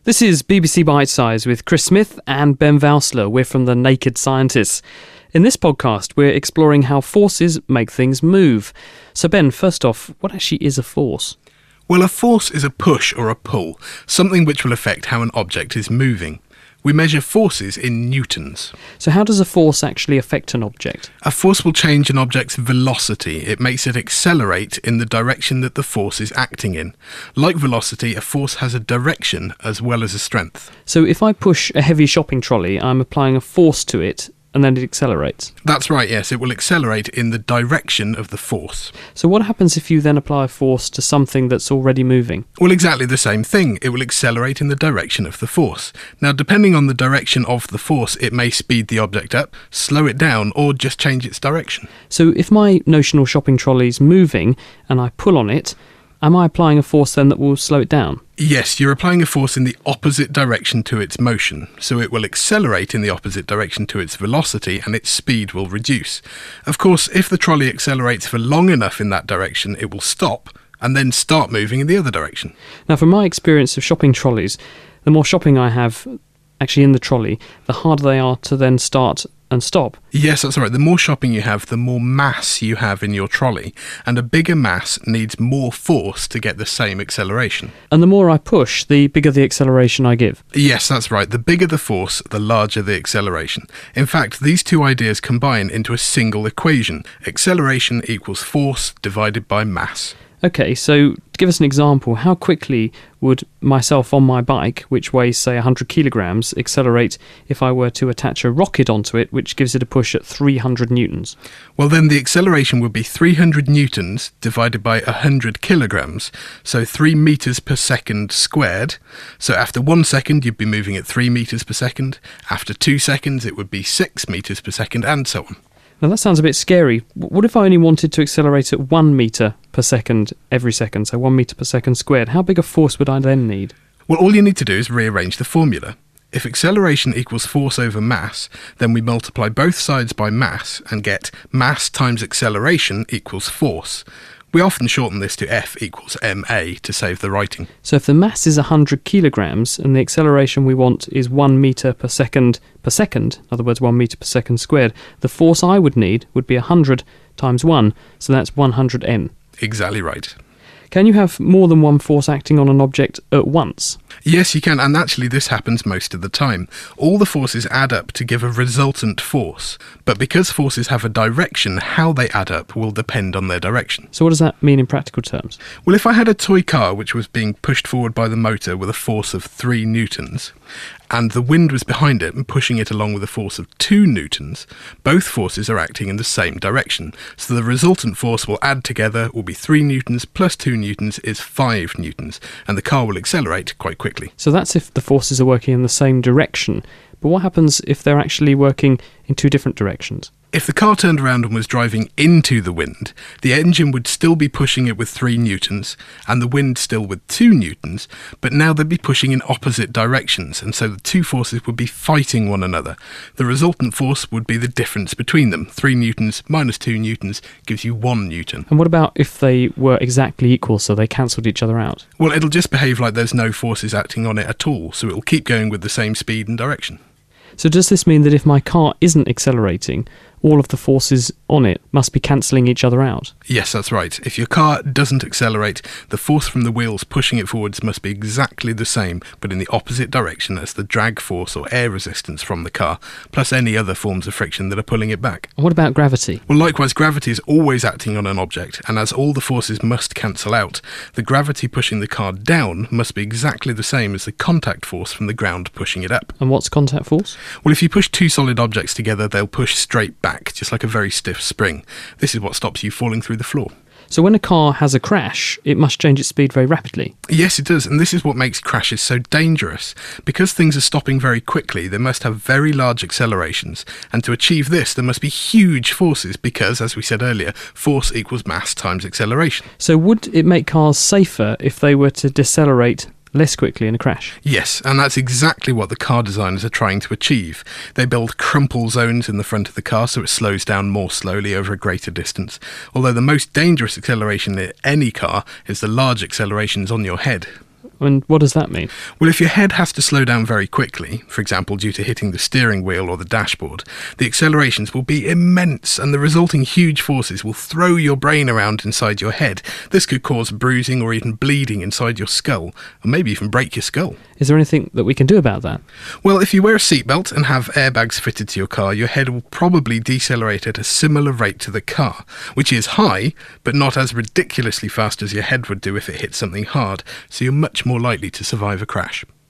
This is BBC Bite Size with Chris Smith and Ben Valsler. We're from The Naked Scientists. In this podcast, we're exploring how forces make things move. So Ben, first off, what actually is a force? Well, a force is a push or a pull, something which will affect how an object is moving. We measure forces in newtons. So how does a force actually affect an object? A force will change an object's velocity. It makes it accelerate in the direction that the force is acting in. Like velocity, a force has a direction as well as a strength. So if I push a heavy shopping trolley, I'm applying a force to it, and then it accelerates. That's right, yes. It will accelerate in the direction of the force. So what happens if you then apply a force to something that's already moving? Well, exactly the same thing. It will accelerate in the direction of the force. Now, depending on the direction of the force, it may speed the object up, slow it down, or just change its direction. So if my notional shopping trolley's moving and I pull on it, am I applying a force then that will slow it down? Yes, you're applying a force in the opposite direction to its motion, so it will accelerate in the opposite direction to its velocity and its speed will reduce. Of course, if the trolley accelerates for long enough in that direction, it will stop and then start moving in the other direction. Now, from my experience of shopping trolleys, the more shopping I have actually in the trolley, the harder they are to then start and stop. Yes, that's right. The more shopping you have, the more mass you have in your trolley, and a bigger mass needs more force to get the same acceleration. And the more I push, the bigger the acceleration I give. Yes, that's right. The bigger the force, the larger the acceleration. In fact, these two ideas combine into a single equation. Acceleration equals force divided by mass. Okay, so to give us an example, how quickly would myself on my bike, which weighs, say, 100 kilograms, accelerate if I were to attach a rocket onto it, which gives it a push at 300 newtons? Well, then the acceleration would be 300 newtons divided by 100 kilograms, so 3 meters per second squared. So after 1 second, you'd be moving at 3 meters per second. After 2 seconds, it would be 6 meters per second, and so on. Now that sounds a bit scary. What if I only wanted to accelerate at 1 metre per second every second, so 1 metre per second squared? How big a force would I then need? Well, all you need to do is rearrange the formula. If acceleration equals force over mass, then we multiply both sides by mass and get mass times acceleration equals force. We often shorten this to F equals ma to save the writing. So if the mass is 100 kilograms and the acceleration we want is 1 metre per second, in other words 1 metre per second squared, the force I would need would be 100 times 1, so that's 100 m. Exactly right. Can you have more than one force acting on an object at once? Yes, you can, and actually this happens most of the time. All the forces add up to give a resultant force, but because forces have a direction, how they add up will depend on their direction. So what does that mean in practical terms? Well, if I had a toy car which was being pushed forward by the motor with a force of 3 newtons, and the wind was behind it and pushing it along with a force of 2 newtons, both forces are acting in the same direction. So the resultant force will add together, will be 3 newtons plus 2 newtons is 5 newtons, and the car will accelerate quite quickly. So that's if the forces are working in the same direction. But what happens if they're actually working in two different directions? If the car turned around and was driving into the wind, the engine would still be pushing it with 3 newtons, and the wind still with 2 newtons, but now they'd be pushing in opposite directions, and so the two forces would be fighting one another. The resultant force would be the difference between them. 3 newtons minus 2 newtons gives you 1 newton. And what about if they were exactly equal, so they cancelled each other out? Well, it'll just behave like there's no forces acting on it at all, so it'll keep going with the same speed and direction. So does this mean that if my car isn't accelerating, all of the forces on it must be cancelling each other out? Yes, that's right. If your car doesn't accelerate, the force from the wheels pushing it forwards must be exactly the same, but in the opposite direction as the drag force or air resistance from the car, plus any other forms of friction that are pulling it back. And what about gravity? Well, likewise, gravity is always acting on an object, and as all the forces must cancel out, the gravity pushing the car down must be exactly the same as the contact force from the ground pushing it up. And what's contact force? Well, if you push two solid objects together, they'll push straight back, just like a very stiff spring. This is what stops you falling through the floor. So when a car has a crash, it must change its speed very rapidly. Yes, it does, and this is what makes crashes so dangerous. Because things are stopping very quickly, they must have very large accelerations, and to achieve this, there must be huge forces because, as we said earlier, force equals mass times acceleration. So would it make cars safer if they were to decelerate less quickly in a crash? Yes, and that's exactly what the car designers are trying to achieve. They build crumple zones in the front of the car so it slows down more slowly over a greater distance, although the most dangerous acceleration in any car is the large accelerations on your head. And what does that mean? Well, if your head has to slow down very quickly, for example due to hitting the steering wheel or the dashboard, the accelerations will be immense and the resulting huge forces will throw your brain around inside your head. This could cause bruising or even bleeding inside your skull, or maybe even break your skull. Is there anything that we can do about that? Well, if you wear a seatbelt and have airbags fitted to your car, your head will probably decelerate at a similar rate to the car, which is high, but not as ridiculously fast as your head would do if it hit something hard, so you're much more likely to survive a crash.